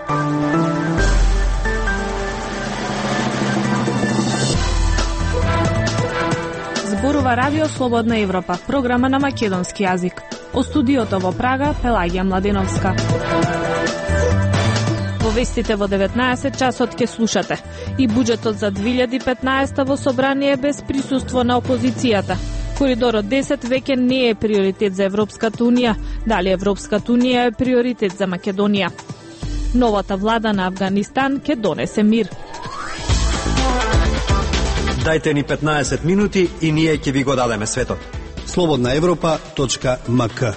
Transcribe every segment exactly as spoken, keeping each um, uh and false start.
Зборува Радио Слободна Европа, програма на македонски јазик. О студиото во Прага, Пелагија Младеновска. Во вестите во деветнаесет часот ќе слушате. И буџетот за две илјади и петнаесета во собрание без присуство на опозицијата. Коридорот десет веќе не е приоритет за Европската унија. Дали Европската унија е приоритет за Македонија? Новата влада на Авганистан ќе донесе мир. Дајте ни петнаесет минути и ние ќе ви го дадеме светот. слободна европа точка ем ка.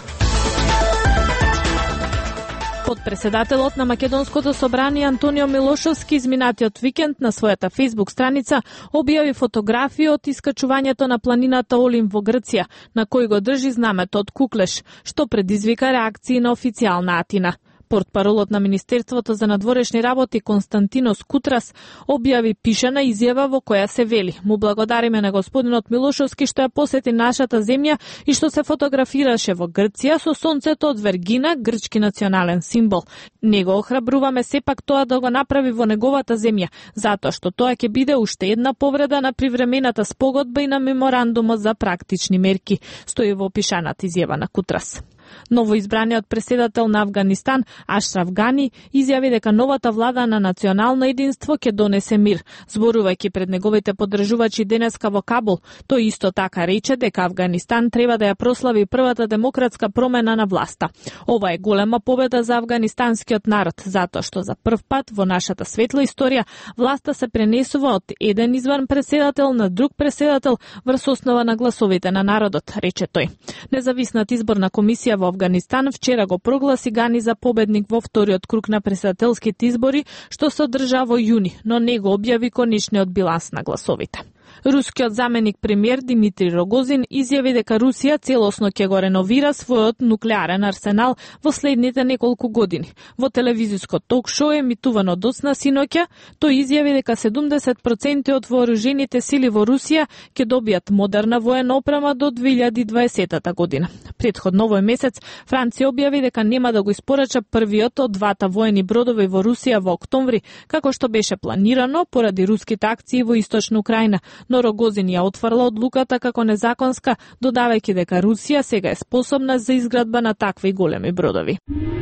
Подпредседателот на Македонското собрание Антонио Милошовски изминатиот викенд на својата фејсбук страница објави фотографија од искачувањето на планината Олим во Грција, на кој го држи знамето од куклеш, што предизвика реакции на официјална Атина. Портпаролот на Министерството за надворешни работи Константинос Кутрас објави пишана изјава во која се вели: "Му благодариме на господинот Милошовски што ја посети нашата земја и што се фотографираше во Грција со сонцето од Вергина, грчки национален символ. Него охрабруваме сепак тоа да го направи во неговата земја, затоа што тоа ќе биде уште една повреда на привремената спогодба и на меморандумот за практични мерки", стои во пишаната изјава на Кутрас. Новоизбраниот претседател на Авганистан, Ашраф Гани, изјави дека новата влада на национално единство ќе донесе мир. Зборувајќи пред неговите поддржувачи денеска во Кабул, тој исто така рече дека Авганистан треба да ја прослави првата демократска промена на власта. Ова е голема победа за афганистанскиот народ, затоа што за прв пат во нашата светла историја власта се пренесува од еден изван претседател на друг претседател врз основа на гласовите на народот, рече тој. Независната изборна комисија во Авганистан вчера го прогласи Гани за победник во вториот круг на претседателските избори, што се одржа во јуни, но не го објави конечниот биланс на гласовите. Рускиот заменик премиер Димитри Рогозин изјави дека Русија целосно ќе го реновира својот нуклеарен арсенал во следните неколку години. Во телевизиско ток-шоу емитувано доцна синоќа, тој изјави дека седумдесет проценти од вооружените сили во Русија ќе добијат модерна воена опрема до две илјади и дваесета година. Претходно овој месец Франција објави дека нема да го испорача првиот од двата воени бродови во Русија во октомври, како што беше планирано поради руските акции во источна Украина, но Рогозин ја отфрла одлуката како незаконска, додавајќи дека Русија сега е способна за изградба на такви големи бродови.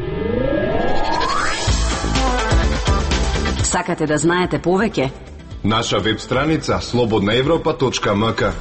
Сакате да знаете повеќе? Наша веб страница слободна европа точка ем ка.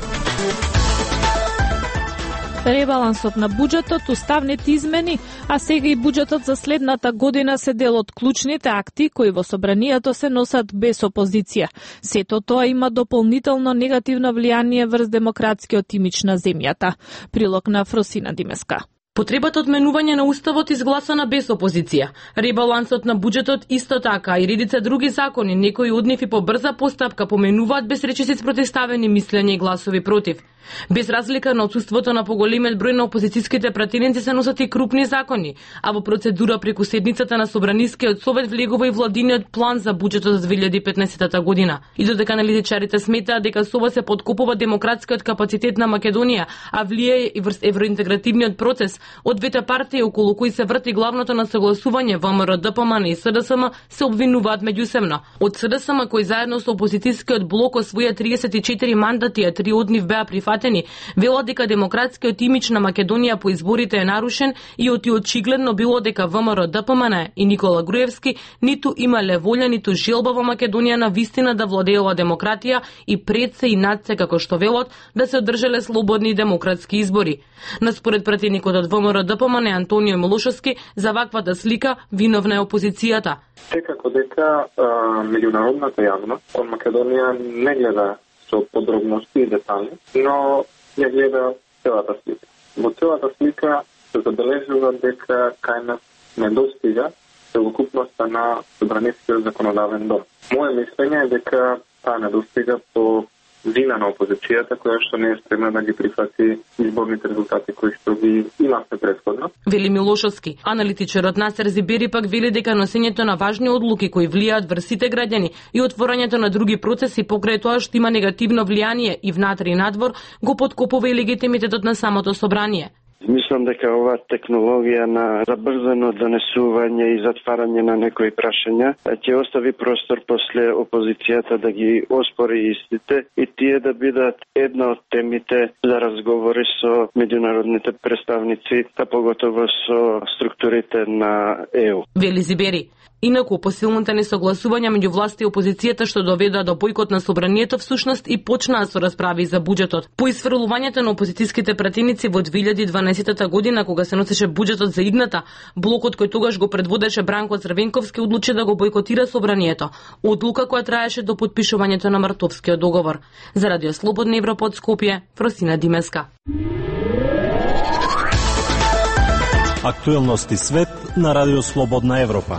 Ребалансот на буџетот, уставните измени, а сега и буџетот за следната година се дел од клучните акти кои во собранието се носат без опозиција. Сето тоа има дополнително негативно влијание врз демократскиот имидж на земјата. Прилог на Фросина Димеска. Потребата од менување на уставот изгласана без опозиција. Ребалансот на буџетот исто така и редица други закони, некои од нив и по брза постапка поменуваат без речиси спротивставени мислења и гласови против. Без разлика на отсуството на поголемиот број на опозицијските пратеници се носат и крупни закони, а во процедура преку седницата на Собранискиот совет влегува и владиниот план за буџетот за две илјади и петнаесета година. И додека аналитичарите сметаат дека со ова се подкопува демократскиот капацитет на Македонија, а влијае и врз евроинтегративниот процес, од двете партии околу кои се врти главното на согласување ВМРО, ДПМН и СДСМ се обвинуваат меѓусебно. Од СДСМ кој заедно со опозицијскиот блок освоја триесет и четири мандати, а три од нив беа прифатени, велат дека демократскиот имидж на Македонија по изборите е нарушен и оти очигледно било дека ВМРО, ДПМН и Никола Груевски ниту имале волја, ниту желба во Македонија на вистина да владеела демократија и пред се и над се, како што велат, да се одржале слободни демократски избори. На според пратеникот од ВМРО ДПМН Антонио Милошовски, за ваквата слика виновна е опозицијата. Секако дека меѓународната јавност од Македонија не гледа со подробности и детали, но ја гледа целата слика. Во целата слика се забележува дека кај нас не достига целокупноста на Собранискиот законодавен дом. Моје мислење е дека таа не достига по вина на опозицијата која што не е спремна да ги прифати изборните резултати кои што ги имавме претходно. Вели Милошовски. Аналитичарот Насер Зибери пак вели дека носењето на важни одлуки кои влијаат врз сите граѓани и отворањето на други процеси покрај тоа што има негативно влијание и внатре и надвор го поткопува и легитимитетот на самото собрание. Мислам дека оваа технологија на забрзано донесување и затварање на некои прашања ќе остави простор после опозицијата да ги оспори истите и тие да бидат една од темите за разговори со меѓународните представници, а поготово со структурите на Е У. Вели Зибери. Инаку, посилните несогласувања меѓу власта и опозицијата што доведоа до бојкот на собранието всушност и почнаа со расправи за буџетот. По изфрлувањето на опозицијските пратеници во две илјади и дванаесетта година, кога се носеше буџетот за идната, блокот кој тогаш го предводеше Бранко Црвенковски одлучи да го бојкотира собранието, одлука која траеше до потпишувањето на Мартовскиот договор. За Радио Слободна Европа од Скопје, Фросина Димеска. Актуелности свет на Радио Слободна Европа.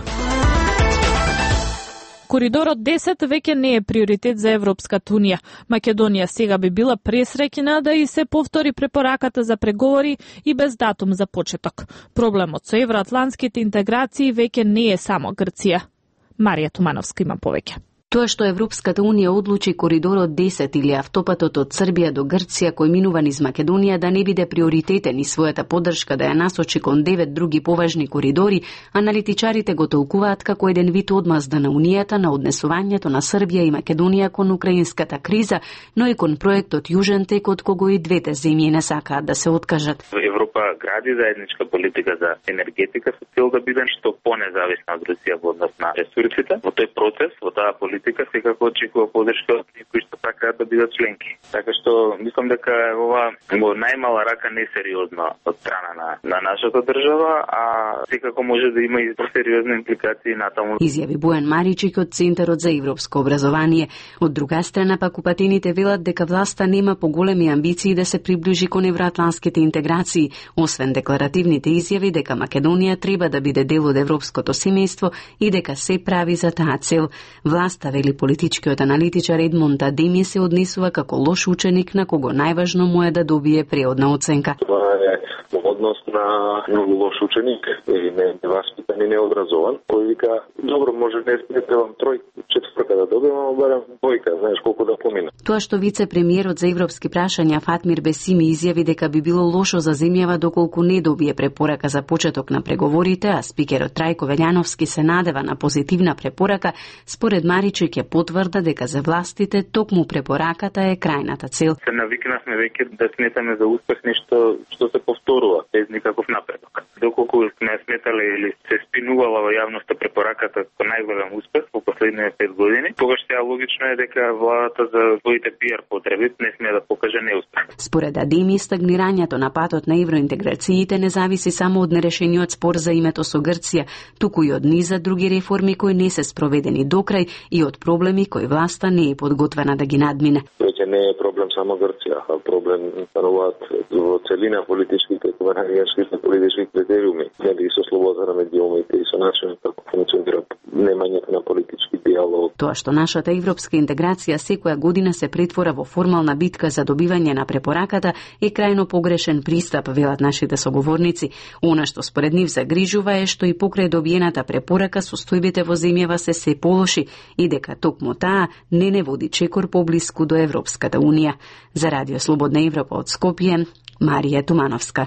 Коридорот десет веќе не е приоритет за Европската унија. Македонија сега би била пресреќена да и се повтори препораката за преговори и без датум за почеток. Проблемот со евроатлантските интеграции веќе не е само Грција. Марија Тумановска има повеќе. Тоа што Европската унија одлучи коридорот десет или автопатот од Србија до Грција кој минува низ Македонија да не биде приоритетен и својата поддршка да ја насочи кон девет други поважни коридори, аналитичарите го толкуваат како еден вид одмазда на Унијата на однесувањето на Србија и Македонија кон украинската криза, но и кон проектот Јужен тек од кого и двете земји не сакаат да се откажат. Европа гради заедничка политика за енергетика со цел да биде што понезависна од Русија во однос на ресурсите. Во тој процес, во таа политика секако очекува поддршка од кои што сакаат да бидат членки. Така што мислам дека ова во најмала рака несериозно од страна на, на нашата држава, а секако може да има и сериозни импликации натаму. Изјави Бојан Маричик од Центарот за европско образование. Од друга страна пак упатените велат дека власта нема поголеми амбиции да се приближи кон евроатлантските интеграции, освен декларативните изјави дека Македонија треба да биде дел од европското семејство и дека се прави за таа цел. Власта, вели политичкиот аналитичар Едмонд Адеми, се однесува како лош ученик на кого најважно му е да добие преодна оценка. Това е однос на многу лош ученик и не неваспитан и необразован, кој вика, добро, може не, не требам тројка, четврка да добиам, ама барам двојка, знаеш колку да помина. Тоа што вице-премиерот за европски прашања Фатмир Бесими изјави дека би било лошо за земјава доколку не добие препорака за почеток на преговорите, а спикерот Трајко Велјановски се надева на позитивна препорака, според Маричик ја потврда дека за властите токму препораката е крајната цел. Се навикнавме веќе да сметаме за успех нешто што се повторува без никаков напредок. Доколку не сметале или се спинувала во јавноста препораката како најголем успех во последните пет години, тогаш сега логично е дека владата за своите пиар потреби не сме да покаже неуспех. Според Адеми, стагнирањето на патот на евроинтеграциите не зависи само од нерешениот спор за името со Грција, туку и од низа други реформи кои не се спроведени до крај и од проблеми кои власта не е подготвена да ги надмине. Веќе не е проблем само Грција, а проблем стануваат во целина политичките и копенхагенските политички критериуми, нели и со слобода на медиумите и со начинот како функционира немањето на политички диалог. Тоа што нашата европска интеграција секоја година се претвора во формална битка за добивање на препораката е крајно погрешен пристап, велат нашите соговорници. Она што според нив загрижува е што и покрај добиената препорака состојбите во земјава се се полоши и дека токму таа не не води чекор поблиску до Европската унија. За Радио Слободна Европа од Скопје, Марија Тумановска.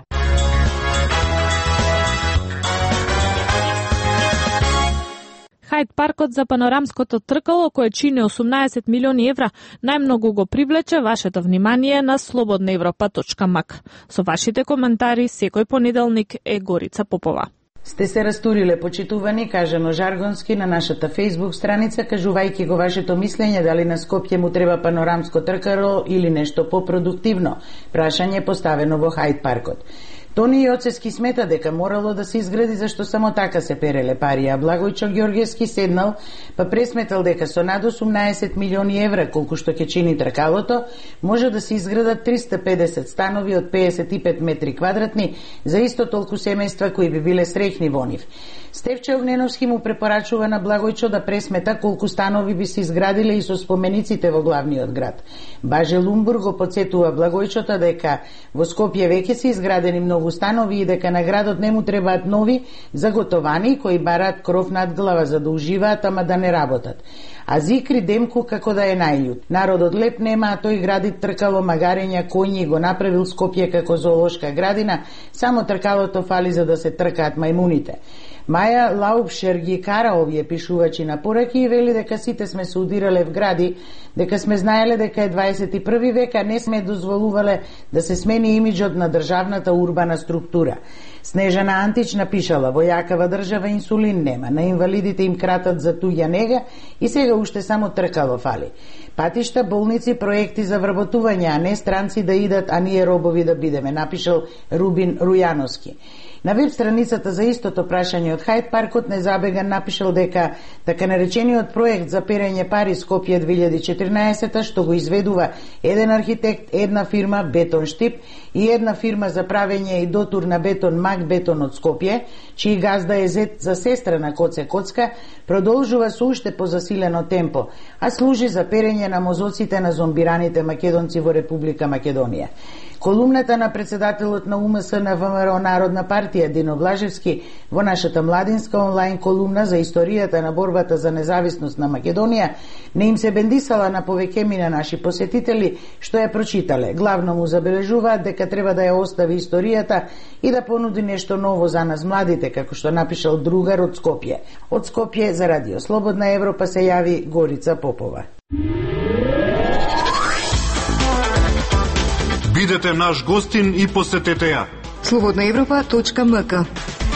Хајд паркот за панорамското тркало, кое чини осумнаесет милиони евра, најмногу го привлече вашето внимание на слободна европа точка мак. Со вашите коментари секој понеделник е Горица Попова. Сте се растуриле, почитувани, кажано жаргонски, на нашата фейсбук страница, кажувајќи го вашето мислење дали на Скопје му треба панорамско тркало или нешто попродуктивно. Прашање поставено во Хајд паркот. Тони Јоцески смета дека морало да се изгради зашто само така се переле пари, а Благојчо Ѓорѓевски седнал па пресметал дека со над осумнаесет милиони евра, колку што ќе чини тркалото, може да се изградат триста и педесет станови од педесет и пет метри квадратни за исто толку семејства кои би биле среќни во нив. Стефче Огненовски му препорачува на Благојчо да пресмета колку станови би се изградиле и со спомениците во главниот град. Баже Лумбур го подсетува Благојчото дека во Скопје веќе се изградени многу станови и дека на градот не му требаат нови заготовани кои бараат кров над глава за да уживаат, ама да не работат. а Зикри Демку како да е најљут. Народот леп нема, а тој гради тркало, магарења, коњи и го направил Скопје како зоолошка градина, само тркалото фали за да се тркаат мајмуните. Маја Лаупшер ги кара овие пишувачи на пораки и вели дека сите сме се удирале в гради, дека сме знаеле дека е дваесет и први век, а не сме дозволувале да се смени имиджот на државната урбана структура. Снежана Антич напишала: во јакава држава инсулин нема, на инвалидите им кратат за туѓа нега и сега уште само тркало фали. Патишта, болници, проекти за вработување, а не странци да идат, а ние робови да бидеме, напишал Рубин Рујановски. На веб страницата за истото прашање од Хајд паркот Незабеган напишал дека така наречениот проект за перење пари Скопје две илјади и четирнаесета, што го изведува еден архитект, една фирма Бетон Штип и една фирма за правење и дотур на бетон Мак Бетон од Скопје, чиј газда е зет за сестра на Коце Коцка, продолжува со уште позасилено темпо, а служи за перење на мозоците на зомбираните македонци во Република Македонија. Колумната на председателот на УМС на ВМРО Народна партија Дино Блажевски во нашата младинска онлайн колумна за историјата на борбата за независност на Македонија не им се бендисала на повеќеми на наши посетители што ја прочитале. Главно му забележуваат дека треба да ја остави историјата и да понуди нешто ново за нас младите, како што напишал другар од Скопје. Од Скопје за Радио Слободна Европа се јави Горица Попова. Бидете наш гостин и посетете ја. слободна европа точка м к.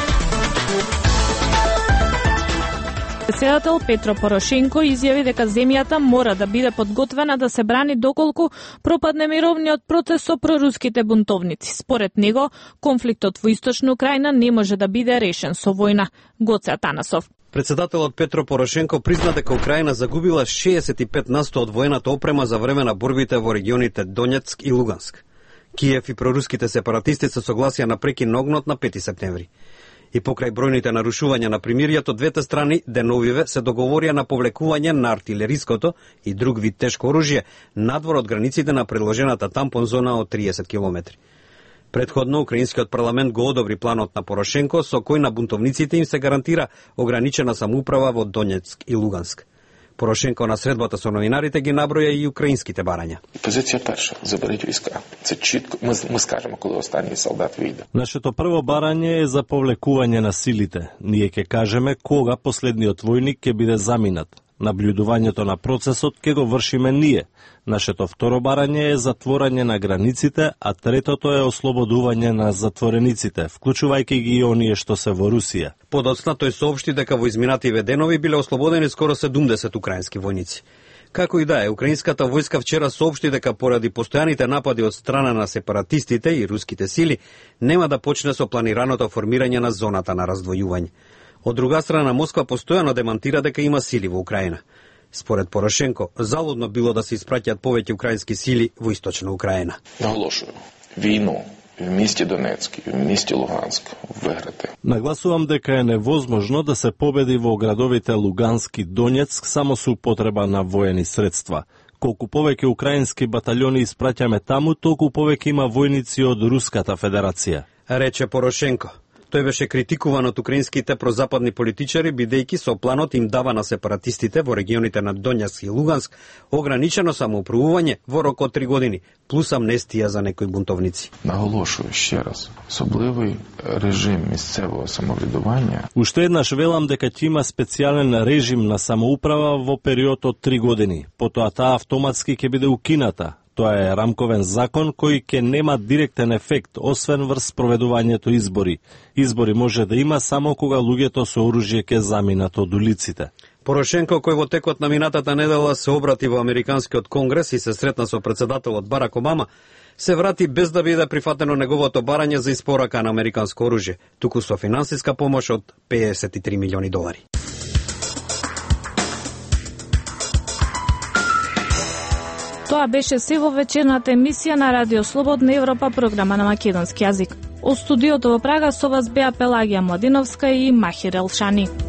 Председател Петро Порошенко изјави дека земјата мора да биде подготвена да се брани доколку пропадне мировниот процес со проруските бунтовници. Според него, конфликтот во Источна Украина не може да биде решен со војна. Гоце Атанасов. Председателот Петро Порошенко призна дека Украина загубила шеесет и пет на сто од воената опрема за време на борбите во регионите Донецк и Луганск. Киев и проруските сепаратисти се согласија на прекин на огнот на пети септември. И покрај бројните нарушувања на примиријето, двете страни деновиве се договорија на повлекување на артилериското и друг вид тешко оружје надвор од границите на предложената тампон зона од триесет километри. Предходно, украинскиот парламент го одобри планот на Порошенко, со кој на бунтовниците им се гарантира ограничена самоуправа во Донецк и Луганск. Порошенко на средбата со новинарите ги наброја и украинските барања. Позиција перша, заберете войска. Це читко, ми, ми скажемо коли останни солдат види. Нашето прво барање е за повлекување на силите. Ние ќе кажеме кога последниот војник ќе биде заминат. Наблюдувањето на процесот ќе го вршиме ние. Нашето второ барање е затворање на границите, а третото е ослободување на затворениците, вклучувајќи ги и оние што се во Русија. Подоцна тој соопшти дека во изминативе денови биле ослободени скоро седумдесет украински војници. Како и да е, украинската војска вчера соопшти дека поради постојаните напади од страна на сепаратистите и руските сили, нема да почне со планираното формирање на зоната на раздвојување. Од друга страна, Москва постојано демантира дека има сили во Украина. Според Порошенко, залудно било да се испраќаат повеќе украински сили во Источна Украина. Наглашувам, вину в мисте Донецк и в мисте Луганск виграте. Нагласувам дека е невозможно да се победи во градовите Луганск и Донецк само со употреба на воени средства. Колку повеќе украински баталјони испраќаме таму, толку повеќе има војници од Руската Федерација, рече Порошенко. Тој беше критикуван од украинските прозападни политичари, бидејќи со планот им дава на сепаратистите во регионите на Донецк и Луганск ограничено самоуправување во рок од три години, плюс амнестија за некои бунтовници. Наголошую ще раз, особливий режим місцевого самоврядування. Уште еднаш велам дека ќе има специјален режим на самоуправа во период од три години. Потоа таа автоматски ќе биде укината. Тоа е рамковен закон кој ќе нема директен ефект, освен врз проведувањето избори. Избори може да има само кога луѓето со оружје ќе заминат од улиците. Порошенко, кој во текот на минатата недела се обрати во Американскиот конгрес и се сретна со председателот Барак Обама, се врати без да биде прифатено неговото барање за испорака на американско оружје, туку со финансиска помош од педесет и три милиони долари. Тоа беше се во вечерната емисија на Радио Слободна Европа, програма на македонски јазик. Од студиото во Прага со вас беа Пелагија Младиновска и Махир Елшани.